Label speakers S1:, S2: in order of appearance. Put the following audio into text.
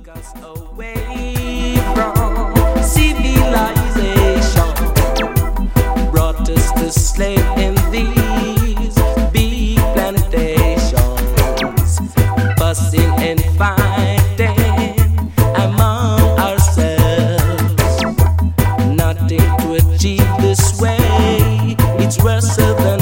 S1: us away from civilization, brought us to slave in these big plantations, fussing and fighting among ourselves. Nothing to achieve this way, it's worse than